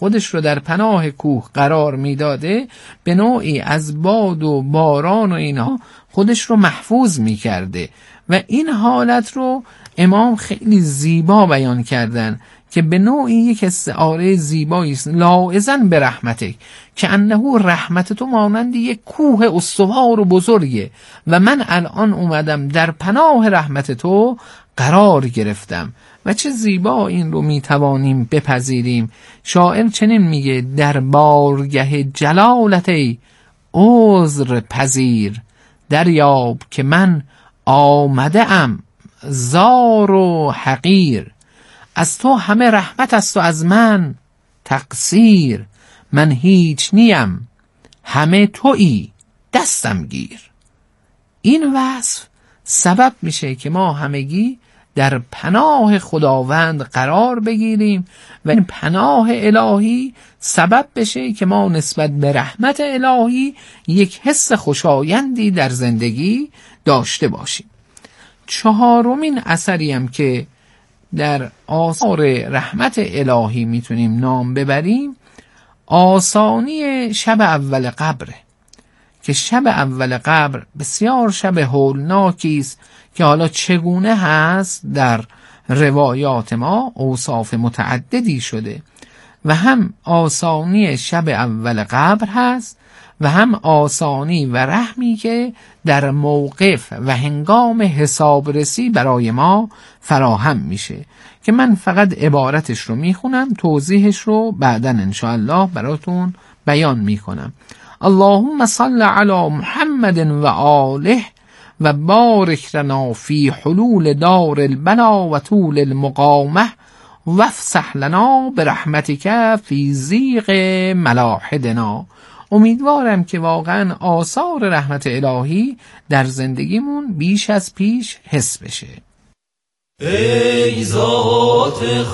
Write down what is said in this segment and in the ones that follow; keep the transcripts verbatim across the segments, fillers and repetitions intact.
خودش رو در پناه کوه قرار میداده، به نوعی از باد و باران و اینها خودش رو محفوظ میکرده و این حالت رو امام خیلی زیبا بیان کردن که به نوعی یک استعاره زیبایی است. لاعزن به رحمتک که انه رحمت تو مانند یک کوه استوار و بزرگه و من الان اومدم در پناه رحمت تو قرار گرفتم. و چه زیبا این رو میتوانیم بپذیریم. شاعر چنین میگه در بارگه جلالتی عذر پذیر، دریاب که من آمده ام زار و حقیر. از تو همه رحمت است و از من تقصیر، من هیچ نیم همه تویی دستم گیر. این وصف سبب میشه که ما همگی در پناه خداوند قرار بگیریم و این پناه الهی سبب بشه که ما نسبت به رحمت الهی یک حس خوشایندی در زندگی داشته باشیم. چهارمین اثری هم که در آثار رحمت الهی میتونیم نام ببریم آسانی شب اول قبره که شب اول قبر بسیار شب هولناکی است که حالا چگونه هست در روایات ما اوصاف متعددی شده و هم آسانی شب اول قبر هست و هم آسانی و رحمی که در موقف و هنگام حسابرسی برای ما فراهم میشه که من فقط عبارتش رو میخونم، توضیحش رو بعداً انشاءالله براتون بیان میکنم. اللهم صل علی محمد و آله و بارک لنا فی حلول دار البلا و طول المقامه و افسح لنا برحمتک فی ضیق ملاحدنا. امیدوارم که واقعا آثار رحمت الهی در زندگیمون بیش از پیش حس بشه. ای ذات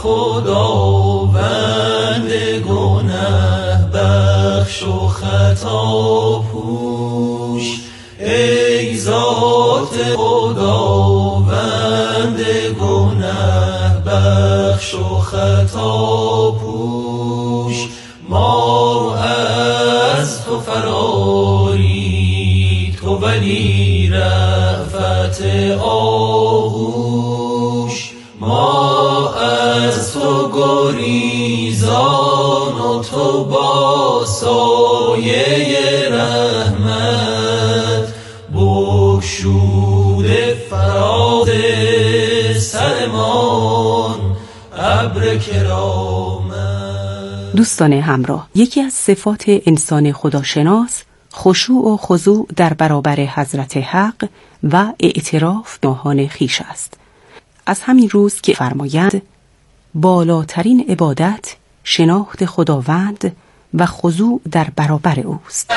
خداوند گناه بخش و خطا پوش، ای ذات خداوند گناه بخش و خطا پوش، ما از تو فراری تو ولی رأفت آغوش، ما از تو گریزان و تو با سایه رحمت بگشوده فراز سرمان ابر کرامت. دوستان همراه، یکی از صفات انسان خداشناس خشوع و خضوع در برابر حضرت حق و اعتراف به گناهان خویش است. از همین روز که فرمایند بالاترین عبادت شناخت خداوند و خضوع در برابر اوست.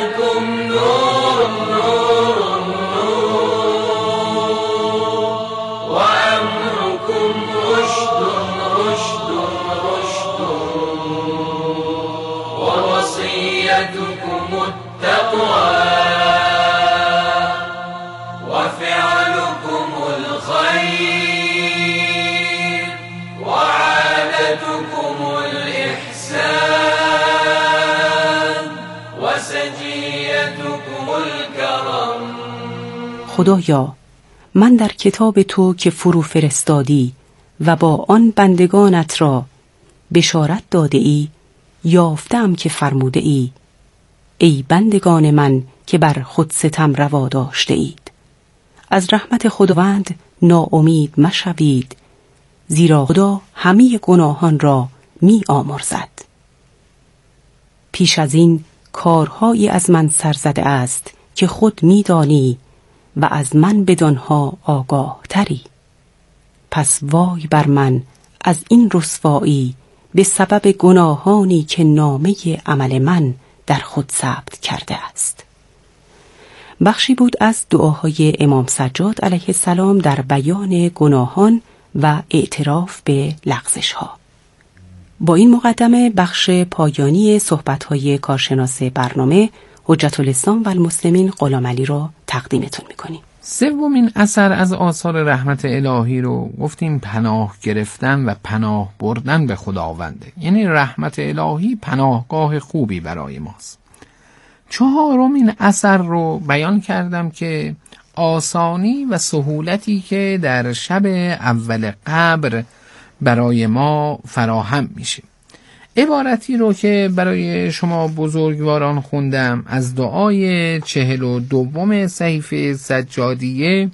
خدایا، من در کتاب تو که فرو فرستادی و با آن بندگانت را بشارت داده ای یافتم که فرموده ای ای بندگان من که بر خود ستم روا داشته اید، از رحمت خداوند ناامید مشوید، زیرا خدا همه گناهان را می آمرزد. پیش از این کارهایی از من سرزده است که خود می دانی و از من بدانها آگاه تری. پس وای بر من از این رسوایی به سبب گناهانی که نامه عمل من در خود ثبت کرده است. بخشی بود از دعاهای امام سجاد علیه السلام در بیان گناهان و اعتراف به لغزش‌ها. با این مقدمه بخش پایانی صحبت‌های کارشناس برنامه حجت الاسلام و المسلمین غلام علی را تقدیمتون می‌کنیم. سومین اثر از آثار رحمت الهی رو گفتیم پناه گرفتن و پناه بردن به خداونده، یعنی رحمت الهی پناهگاه خوبی برای ماست. چهارمین اثر رو بیان کردم که آسانی و سهولتی که در شب اول قبر برای ما فراهم میشه. عبارتی رو که برای شما بزرگواران خوندم از دعای چهل و دوم صحیفه سجادیه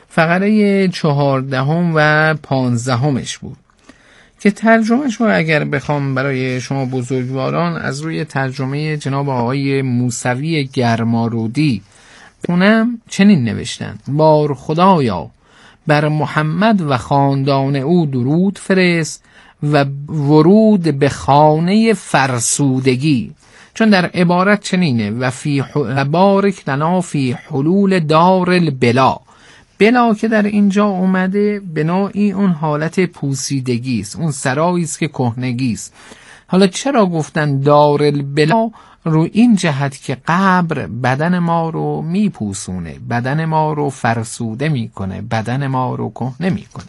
فقره چهاردهم و پانزدهمش بود که ترجمهش رو اگر بخوام برای شما بزرگواران از روی ترجمه جناب آقای موسوی گرمارودی بخونم، چنین نوشتن: بار خدایا بر محمد و خاندان او درود فرست و ورود به خانه فرسودگی. چون در عبارت چنینه: و فی بارک لنا فی حلول دار البلا. بلا که در اینجا اومده به نوعی اون حالت پوسیدگی است، اون سرایی است که کهنگی است. حالا چرا گفتن دار البلا؟ رو این جهت که قبر بدن ما رو میپوسونه، بدن ما رو فرسوده میکنه، بدن ما رو کهنه میکنه.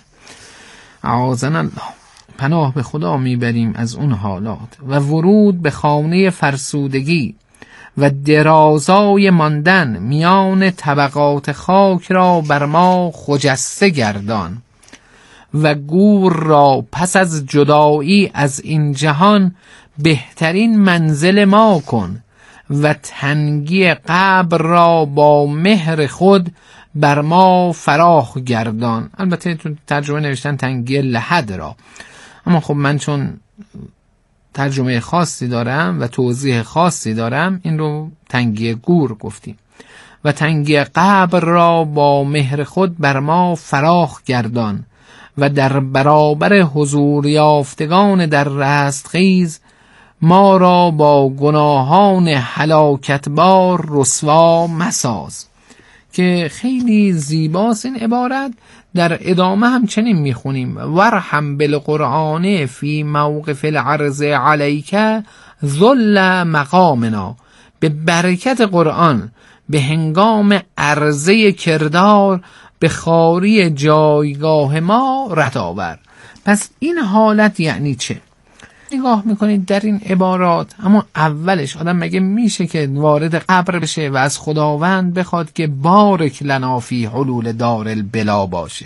اعاذنا الله، پناه به خدا میبریم از اون حالات. و ورود به خانه فرسودگی و درازای ماندن میان طبقات خاک را بر ما خجسته گردان و گور را پس از جدایی از این جهان بهترین منزل ما کن و تنگی قبر را با مهر خود بر ما فراخ گردان. البته تو ترجمه نوشتن تنگی لحد را، اما خب من چون ترجمه خاصی دارم و توضیح خاصی دارم این رو تنگی گور گفتیم. و تنگی قبر را با مهر خود بر ما فراخ گردان و در برابر حضور یافتگان در رستخیز ما را با گناهان هلاکتبار رسوا مساز. که خیلی زیباست این عبارت. در ادامه هم چنین میخونیم: ورحم بالقرآن فی موقف العرض علیک ذل مقامنا. به برکت قرآن به هنگام عرضه کردار به خاری جایگاه ما رد آور. پس این حالت یعنی چه؟ نگاه میکنید در این عبارات، اما اولش آدم مگه میشه که وارد قبر بشه و از خداوند بخواد که بارک لنا فی حلول دار البلا باشه؟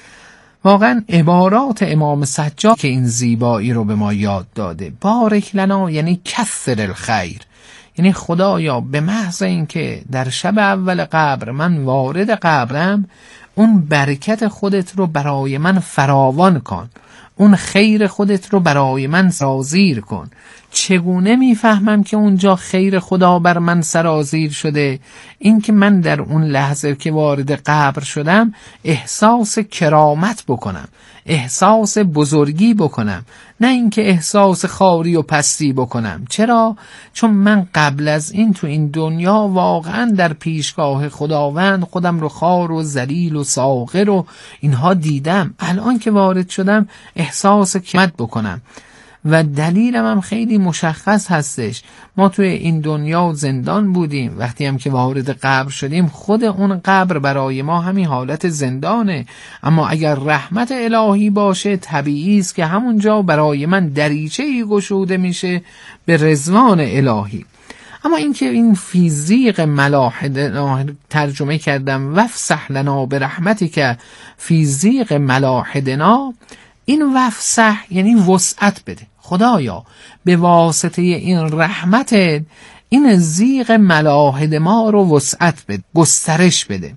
واقعا عبارات امام سجاد که این زیبایی رو به ما یاد داده. بارک لنا یعنی کثر الخیر، یعنی خدایا به محض اینکه در شب اول قبر من وارد قبرم، اون برکت خودت رو برای من فراوان کن، اون خیر خودت رو برای من سرازیر کن. چگونه میفهمم که اونجا خیر خدا بر من سرازیر شده؟ این که من در اون لحظه که وارد قبر شدم احساس کرامت بکنم، احساس بزرگی بکنم، نه اینکه احساس خاری و پستی بکنم. چرا؟ چون من قبل از این تو این دنیا واقعا در پیشگاه خداوند خودم رو خار و ذلیل و صاغر و اینها دیدم. الان که وارد شدم احساس کرامت بکنم. و دلیلم هم خیلی مشخص هستش. ما توی این دنیا زندان بودیم، وقتی هم که وارد قبر شدیم خود اون قبر برای ما همین حالت زندانه. اما اگر رحمت الهی باشه طبیعی است که همونجا برای من دریچه‌ای گشوده میشه به رضوان الهی. اما اینکه این فیزیق ملاحدنا ترجمه کردم وفسح لنا برحمتک فیزیق ملاحدنا، این وفسح یعنی وسعت بده. خدایا به واسطه این رحمتت این زیغ ملاحد ما رو وسعت بده، گسترش بده.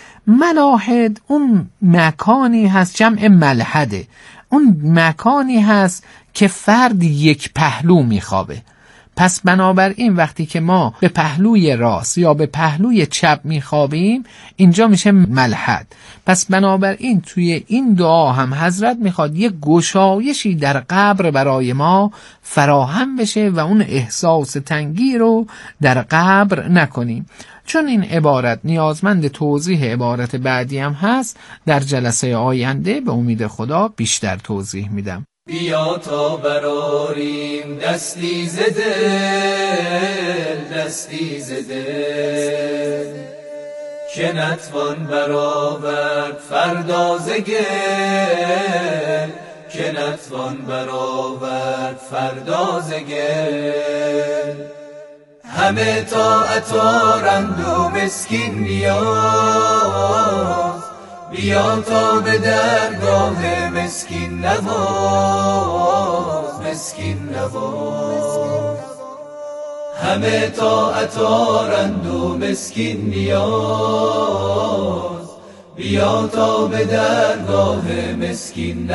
ملاحد اون مکانی هست، جمع ملحده، اون مکانی هست که فرد یک پهلو میخوابه. پس بنابراین وقتی که ما به پهلوی راست یا به پهلوی چپ میخوابیم اینجا میشه ملحد. پس بنابراین توی این دعا هم حضرت میخواد یک گشایشی در قبر برای ما فراهم بشه و اون احساس تنگی رو در قبر نکنیم. چون این عبارت نیازمند توضیح عبارت بعدی هم هست، در جلسه آینده به امید خدا بیشتر توضیح میدم. بیا تا براریم دستی ز دل، دستی ز دل، که نتوان برآورد فردا ز گل، که نتوان برآورد فردا ز گل. همه طاعت آرند و مسکین نیاز، بیا تا به درگاه مسکین نواز، مسکین نواز. همه طاعت آرند و مسکین نیاز، بیا تا به درگاه مسکین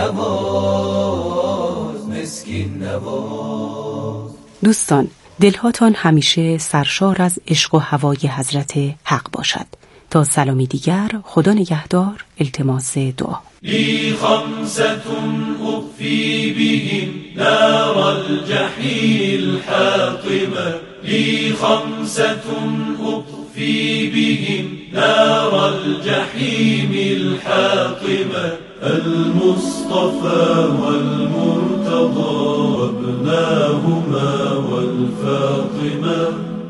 نواز، مسکین نواز. دوستان، دلهاتان همیشه سرشار از عشق و هوای حضرت حق باشد. تا سلامی دیگر، خدا نگهدار. التماس دعا. لی خمستون اخفی بهم نار الجحیل حاطمه، لی خمستون اخفی بهم نار الجحیم الحاطمه، المصطفى والمرتضى وابناهما والفاطمة،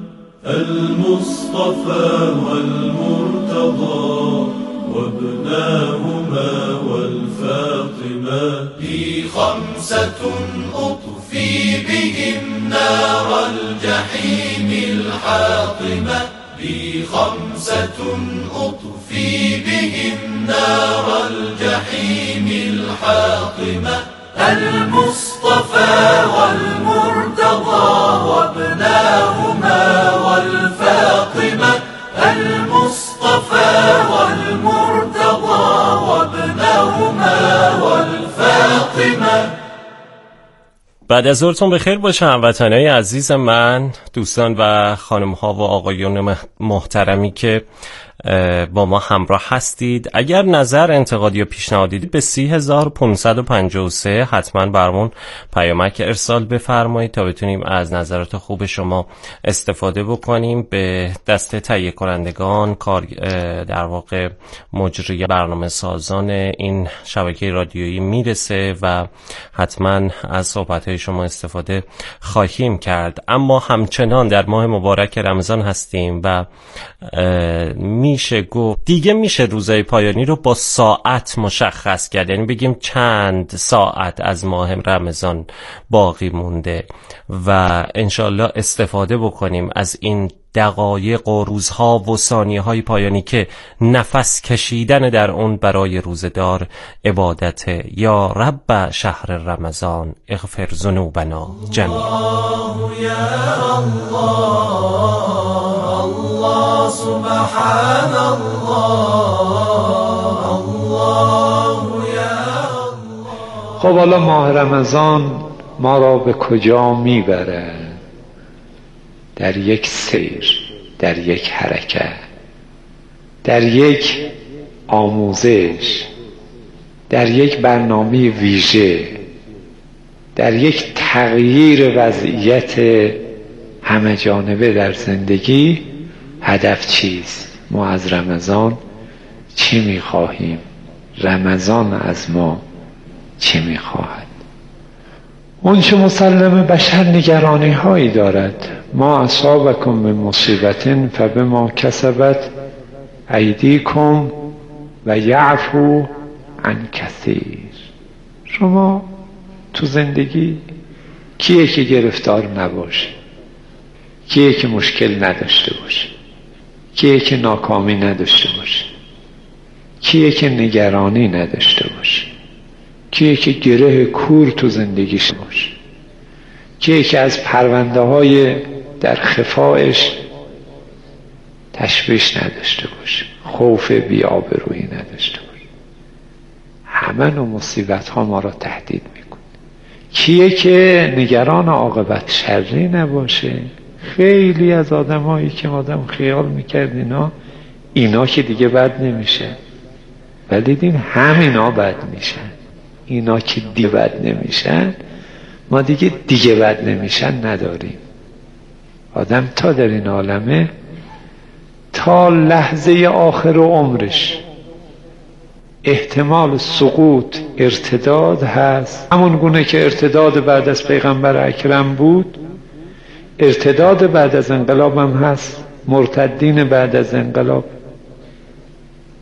المصطفى والمرتضى وابناهما والفاطمة، لي خمسة أطفي بهم نار الجحيم الحاطمة، لي خمسة أطفي بهم نار الجحيم الحاطمة، المصطفى والمرتضى وابناهما والفاطمة، المصطفى والمرتضى وابناهما والفاطمة. بعد از ظهرتون بخیر باشه هموطنای عزیز من، دوستان و خانم ها و آقایون محترمی که با ما همراه هستید. اگر نظر، انتقاد یا پیشنهادی به سی هزار و پانصد و پنجاه و سه حتما برامون پیامک ارسال بفرمایید تا بتونیم از نظرات خوب شما استفاده بکنیم. به دسته تهیه کنندگان، کار در واقع مجری برنامه سازان این شبکه رادیویی میرسه و حتما از صحبت‌های شما استفاده خواهیم کرد. اما همچنان در ماه مبارک رمضان هستیم و میشه گفت دیگه میشه روزهای پایانی رو با ساعت مشخص کرد، یعنی بگیم چند ساعت از ماه رمضان باقی مونده و انشالله استفاده بکنیم از این دقایق و روزها و ثانیه های پایانی که نفس کشیدن در اون برای روزدار عبادت. یا رب شهر رمضان اغفر ذنوبنا جمیعا. الله سبحان الله، الله یا الله. خب حالا ماه رمضان ما را به کجا میبره؟ در یک سیر، در یک حرکت، در یک آموزش، در یک برنامه ویژه، در یک تغییر وضعیت همه جانبه در زندگی. هدف چیست؟ ما از رمضان چی میخواهیم؟ رمضان از ما چی میخواهد؟ اون چه مسلم بشر نگرانی هایی دارد. ما اصابکم من مصیبت فبما کسبت ایدیکم و یعفو عن کثیر. شما تو زندگی کیه که گرفتار نباشه؟ کیه که مشکل نداشته باشه؟ کیه که ناکامی نداشته باشه؟ کیه که نگرانی نداشته باشه؟ کیه که گره کور تو زندگیش باشه؟ کیه که از پرونده های در خفایش تشویش نداشته باشه، خوف بی‌آبرویی نداشته باشه؟ همه نوع مصیبت ها ما را تهدید میکنه. کیه که نگران عاقبت شری نباشه؟ خیلی از آدم هایی که آدم خیال میکرد اینا اینا که دیگه بد نمیشه، ولی دیدیم همینا بد میشن. اینا که دیگه بد نمیشن، ما دیگه دیگه بد نمیشن نداریم. آدم تا در این عالمه تا لحظه آخر عمرش احتمال سقوط، ارتداد هست. همون گونه که ارتداد بعد از پیغمبر اکرم بود، ارتداد بعد از انقلاب هم هست، مرتدین بعد از انقلاب.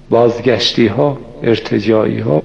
بازگشتی ها، ارتجاعی ها،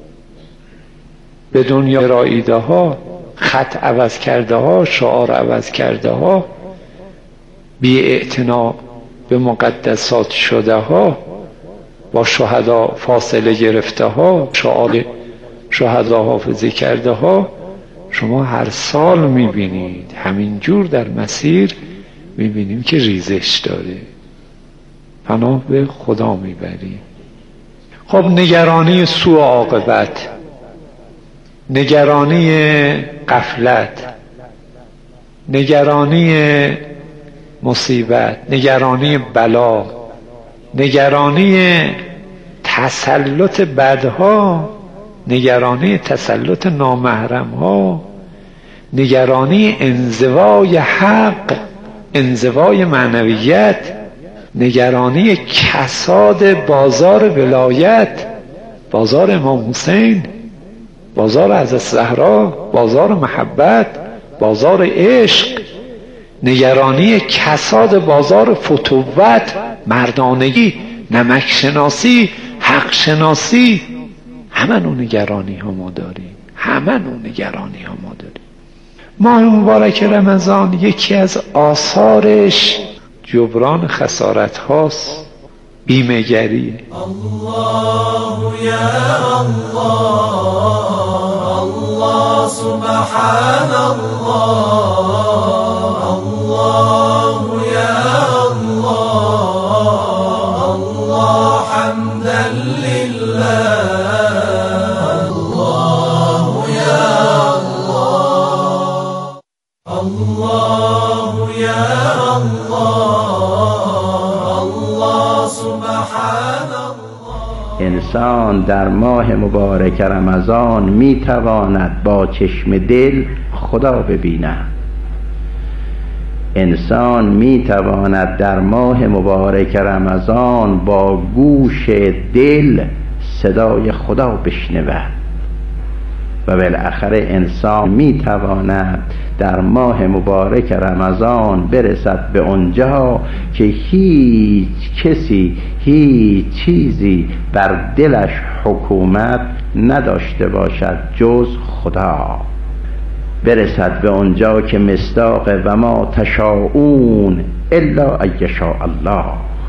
به دنیا راییده ها، خط عوض کرده ها، شعار عوض کرده ها، بی اعتنا به مقدسات شده ها، با شهدا فاصله گرفته ها، شعار شهدا حافظی کرده ها، شما هر سال میبینید همینجور در مسیر میبینیم که ریزش داره. پناه به خدا میبریم. خب نگرانی سوء عاقبت، نگرانی غفلت، نگرانی مصیبت، نگرانی بلا، نگرانی تسلط بدها، نگرانی تسلط نامحرمها، نگرانی انزوای حق، انزوای معنویت، نگرانی کساد بازار ولایت، بازار امام حسین، بازار حضرت زهرا، بازار محبت، بازار عشق، نگرانی کساد بازار فتوت، مردانگی، نمک شناسی، حق شناسی. همه نوع نگرانی ها ما داریم، همه نوع نگرانی ها ما داریم. ماه مبارک رمضان یکی از آثارش جبران خسارت هاست، بیمه گریه. الله یا الله، الله سبحان الله، الله یا الله، الله حمدا لله، الله یا الله، الله یا الله، سبحان الله. انسان در ماه مبارک رمضان میتواند با چشم دل خدا ببیند. انسان میتواند در ماه مبارک رمضان با گوش دل صدای خدا بشنود و بالاخره انسان میتواند در ماه مبارک رمضان برسد به آنجا که هیچ کسی هیچ چیزی بر دلش حکومت نداشته باشد جز خدا. برسد به آنجا که مصداق و ما تشاءون الا ان یشاء الله.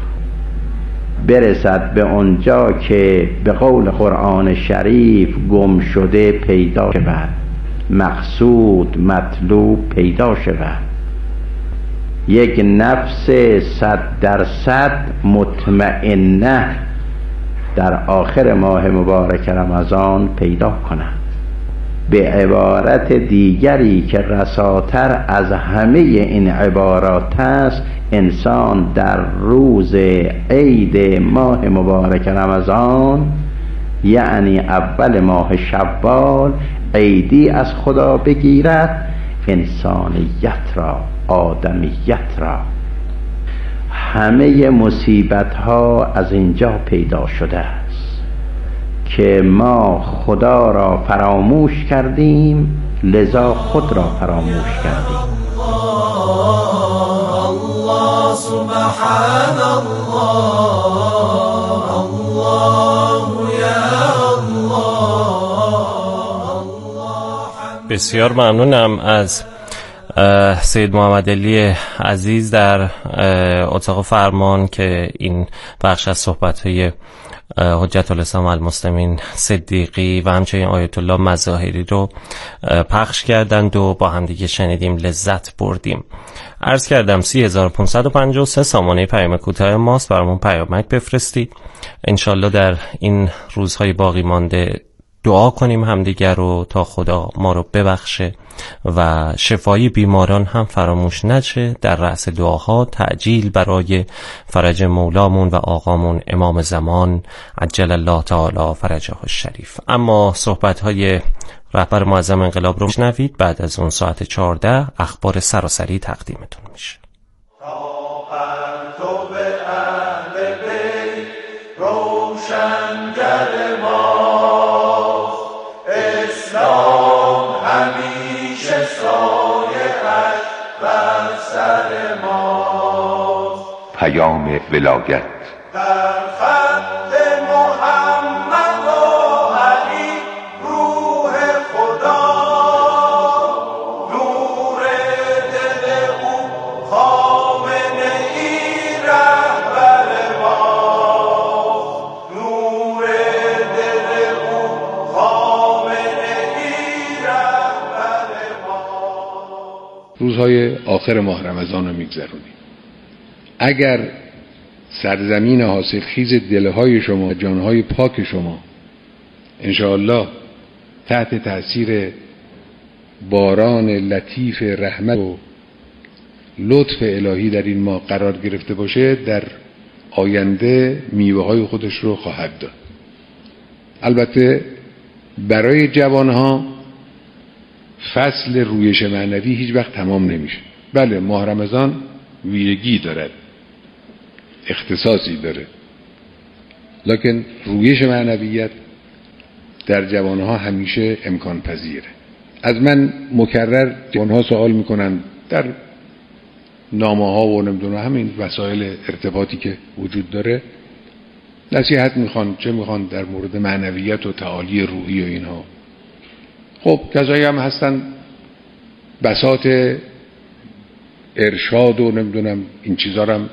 برسد به آنجا که به قول قرآن شریف گم شده پیدا شود، مقصود مطلوب پیدا شود. یک نفس صد درصد مطمئنه در آخر ماه مبارک رمضان پیدا کند. به عبارت دیگری که رساتر از همه این عبارات است، انسان در روز عید ماه مبارک رمضان، یعنی اول ماه شوال، عیدی از خدا بگیرد، انسانیت را، آدمیت را. همه مصیبت ها از اینجا پیدا شده است که ما خدا را فراموش کردیم، لذا خود را فراموش کردیم. الله سبحان الله، الله یا الله. بسیار ممنونم از سید محمد علی عزیز در اتاق فرمان که این بخش از صحبت‌های حجت الاسلام المسلمین صدیقی و همچنین آیت الله مظاهری رو پخش کردند و با هم دیگه شنیدیم، لذت بردیم. عرض کردم سی هزار و پانصد و پنجاه و سه سامانه پیام کوتاه ماست، برامون پیامک بفرستید. انشالله در این روزهای باقی مانده دعا کنیم همدیگر رو تا خدا ما رو ببخشه و شفای بیماران هم فراموش نشه. در رأس دعاها تعجیل برای فرج مولامون و آقامون امام زمان عجل الله تعالی فرجه الشریف. اما صحبت‌های رهبر معظم انقلاب رو شنوید. بعد از اون ساعت چهارده اخبار سراسری تقدیمتون میشه. پیام ولایت در خط روزهای آخر ماه رمضان رو میگذرونیم. اگر سرزمین حاصلخیز دلهای شما، جانهای پاک شما انشاءالله تحت تأثیر باران لطیف رحمت و لطف الهی در این ماه قرار گرفته باشه، در آینده میوه های خودش رو خواهد داد. البته برای جوانها فصل رویش معنوی هیچ وقت تمام نمیشه. بله ماه رمضان ویژگی دارد، اختصاصی داره، لکن رویش معنویت در جوانها همیشه امکان پذیره. از من مکرر جوانها سوال میکنن در نامه ها و نمیدونم همین وسایل ارتباطی که وجود داره، نصیحت میخوان، چه میخوان در مورد معنویت و تعالی روحی و اینها. خب کسایی هم هستن بساط ارشاد و نمیدونم این چیزا رو هم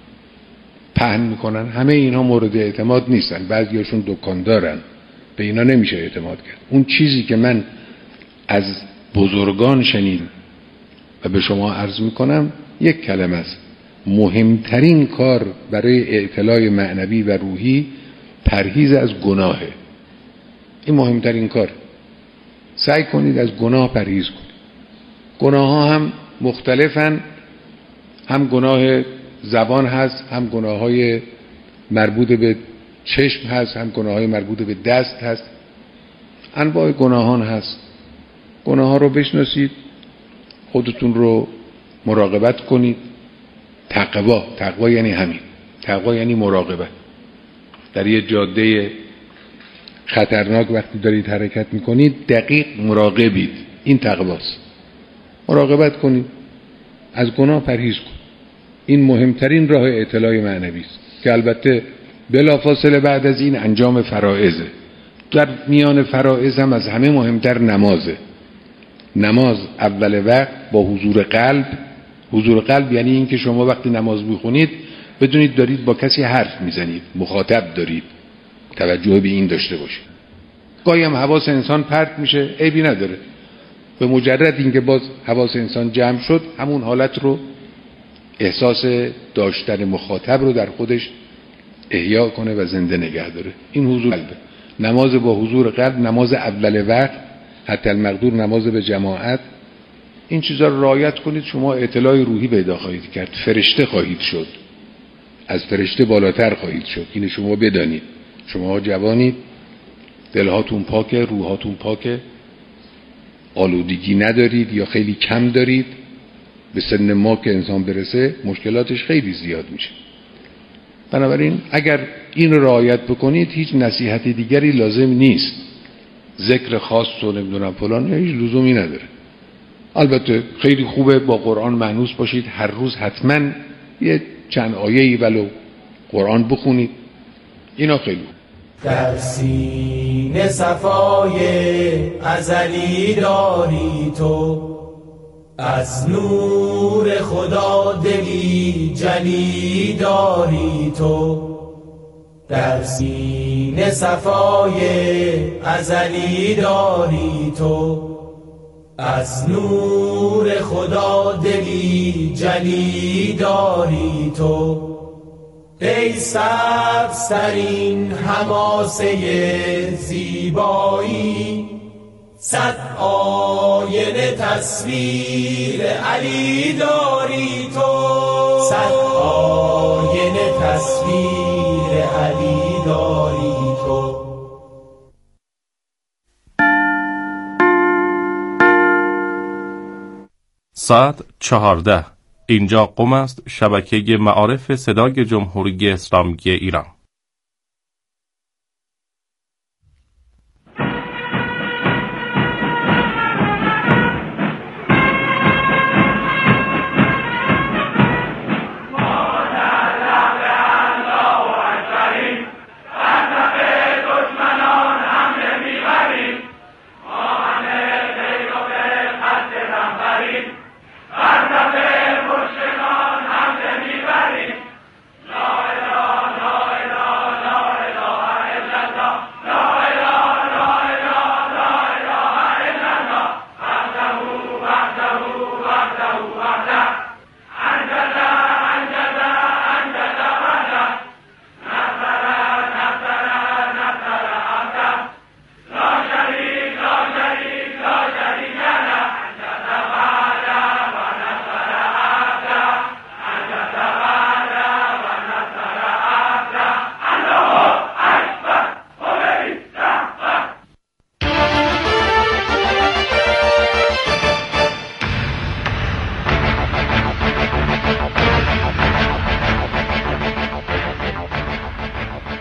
پهن میکنن. همه اینها مورد اعتماد نیستن، بعضیاشون دکان دارن، به اینا نمیشه اعتماد کرد. اون چیزی که من از بزرگان شنیدم و به شما عرض میکنم یک کلمه است: مهمترین کار برای اطلاع معنوی و روحی پرهیز از گناهه. این مهمترین کار. سعی کنید از گناه پرهیز کنید. گناه ها هم مختلفن، هم گناه زبان هست، هم گناه های مربوط به چشم هست، هم گناه های مربوط به دست هست. انواع گناهان هست. گناه ها رو بشناسید، خودتون رو مراقبت کنید. تقوا، تقوا یعنی همین، تقوا یعنی مراقبت. در یه جاده خطرناک وقتی دارید حرکت میکنید دقیق مراقبید، این تقواست. مراقبت کنید، از گناه پرهیز کنید. این مهمترین راه اطلاع معنوی است که البته بلافاصله بعد از این انجام فرائضه. در میان فرائض هم از همه مهمتر نمازه. نماز اول وقت با حضور قلب. حضور قلب یعنی این که شما وقتی نماز میخونید بدونید دارید با کسی حرف میزنید، مخاطب دارید، توجه به این داشته باشید. گاهی هم حواس انسان پرت میشه، عیبی نداره. به مجرد اینکه باز حواس انسان جمع شد، همون حالت رو، احساس داشتن مخاطب رو در خودش احیا کنه و زنده نگه داره. این حضور قلبه. نماز با حضور قلب، نماز اول وقت، حتی المقدور نماز به جماعت، این چیزا رو رعایت کنید، شما اطلاع روحی پیدا خواهید کرد، فرشته خواهید شد، از فرشته بالاتر خواهید شد. اینو شما بدانید. شما جوانید، دلهاتون پاکه، روحاتون پاکه، آلودگی ندارید یا خیلی کم دارید. به سن ما که انسان برسه مشکلاتش خیلی زیاد میشه. بنابراین اگر این رو رعایت بکنید هیچ نصیحت دیگری لازم نیست. ذکر خاص و نمیدونم فلان یا هیچ لزومی نداره. البته خیلی خوبه با قرآن مانوس باشید، هر روز حتما یه چند آیه‌ای ولو قرآن بخونید، اینا خیلی خوب. در سینه صفای ازلی داری تو، از نور خدا دلی جلی داری تو. در سینه صفای ازلی داری تو، از نور خدا دلی جلی داری تو. ای سبزترین حماسه زیبایی، صد آینه تصویر علی داری تو. صد آینه تصویر علی داری تو. ساعت چهارده. اینجا قم است، شبکه معارف صدای جمهوری اسلامی ایران. لا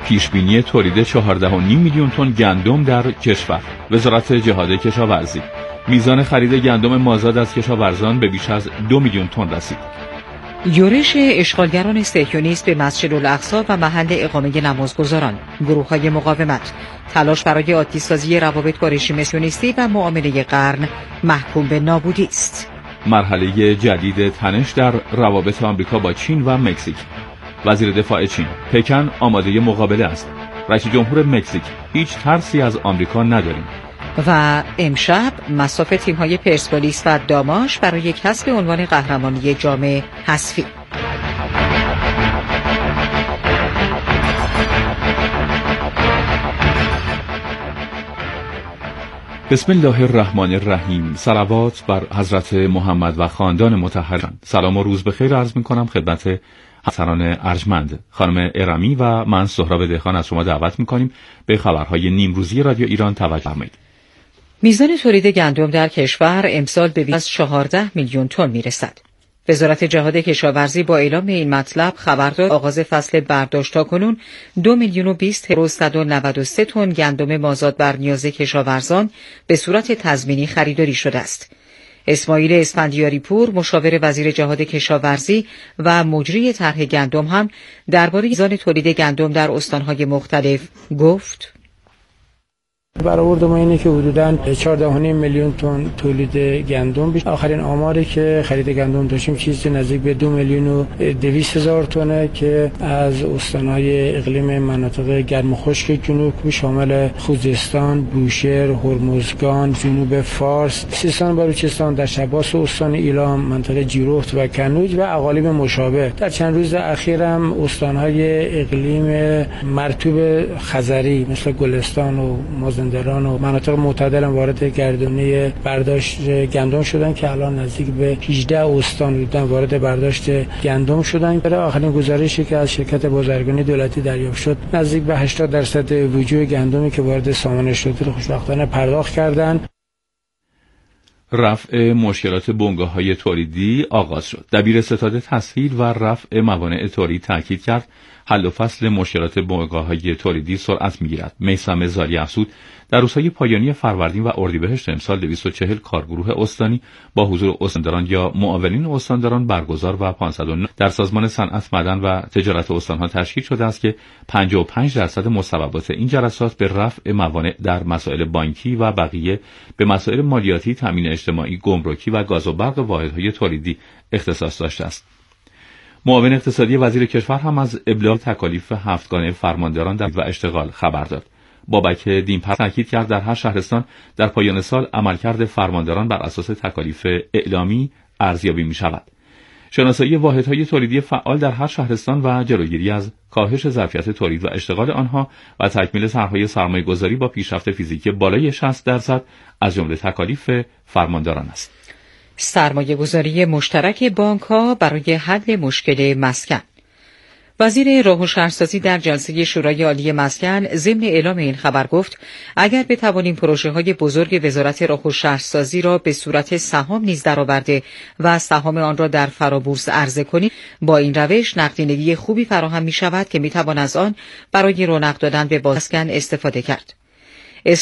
پیشبینی تولید چهارده و نیم میلیون تن گندم در کشور. وزارت جهاد کشاورزی: میزان خرید گندم مازاد از کشاورزان به بیش از دو میلیون تن رسید. یورش اشغالگران صهیونیست به مسجد الاقصی و محل اقامه نمازگزاران. گروه‌های مقاومت: تلاش برای عادی‌سازی روابط با رژیم صهیونیستی و معامله قرن محکوم به نابودی است. مرحله جدید تنش در روابط آمریکا با چین و مکزیک. وزیر دفاع چین: پکن آماده مقابله است. رئیس جمهور مکزیک: هیچ ترسی از آمریکا نداریم. و امشب مصاف تیم‌های پرسپولیس و داماش برای کسب عنوان قهرمانی جام حذفی. بسم الله الرحمن الرحیم. صلوات بر حضرت محمد و خاندان مطهران. سلام و روز بخیر عرض می‌کنم خدمت همسران ارجمند. خانم ارمی و من سهراب دهقان از شما دعوت می‌کنیم به خبرهای نیمروزی رادیو ایران توجه فرمایید. میزان تولید گندم در کشور امسال به بیش از چهارده میلیون تن میرسد. وزارت جهاد کشاورزی با اعلام این مطلب خبر داد آغاز فصل برداشت تاکنون دو میلیون و بیست هزار و صد و نود و سه تن گندم مازاد بر نیاز کشاورزان به صورت تضمینی خریداری شده است. اسماعیل اسفندیاری پور، مشاور وزیر جهاد کشاورزی و مجری طرح گندم، هم درباره میزان تولید گندم در استان‌های مختلف گفت: برآورد ما اینه که حدوداً چهارده و نیم میلیون تن تولید گندم بیش. آخرین آماری که خرید گندم داشتیم چیزی نزدیک به دو میلیون و دویست هزار تنه که از استان‌های اقلیم مناطق گرم و خشک جنوب شامل خوزستان، بوشهر، هرمزگان، جنوب فارس، سیستان، بلوچستان، در شباس استان ایلام، منطقه جیروفت و کنوج و اقالیم مشابه. در چند روز اخیر هم استان‌های اقلیم مرطوب خزری مثل گلستان و مازندران و مناطق معتدل وارد گردونه برداشت گندم شدن که الان نزدیک به هجده استان بودن وارد برداشت گندم شدن. برای آخرین گزارشی که از شرکت بازرگانی دولتی دریافت شد نزدیک به هشتاد درصد وجوه گندمی که وارد سامانه شده رو خوشبختانه پرداخت کردند. رفع مشکلات بنگاه‌های تولیدی آغاز شد. دبیر ستاد تسهیل و رفع موانع تولید تاکید کرد حل و فصل مشکلات بنگاه‌های تولیدی سرعت می‌گیرد. میثم زاری افزود در روزهای پایانی فروردین و اردیبهشت امسال دویست و چهل کارگروه استانی با حضور استانداران یا معاونین استانداران برگزار و پانصد و نه در سازمان صنعت، معدن و تجارت استان‌ها تشکیل شده است که پنجاه و پنج درصد مصوبات این جلسات به رفع موانع در مسائل بانکی و بقیه به مسائل مالیاتی، تامین اجتماعی، گمرکی و گاز و برق واحدهای تولیدی اختصاص داشته است. معاون اقتصادی وزیر کشور هم از ابلاغ تکالیف هفتگانه فرمانداران در و اشتغال خبر داد. بابک دیمپر تاکید کرد در هر شهرستان در پایان سال عملکرد فرمانداران بر اساس تکالیف اعلامی ارزیابی می شود. شناسایی واحدهای تولیدی فعال در هر شهرستان و جلوگیری از کاهش ظرفیت تولید و اشتغال آنها و تکمیل طرح‌های سرمایه‌گذاری با پیشرفت فیزیکی بالای شصت درصد از جمله تکالیف فرمانداران است. سرمایه‌گذاری مشترک بانک‌ها برای حل مشکل مسکن. وزیر راه و شهرسازی در جلسه شورای عالی مسکن ضمن اعلام این خبر گفت اگر بتوانیم پروژه‌های بزرگ وزارت راه و شهرسازی را به صورت سهام نیز درآورده و سهام آن را در فرابورس عرضه کنیم، با این روش نقدینگی خوبی فراهم می‌شود که می‌توان از آن برای رونق دادن به بازار مسکن استفاده کرد.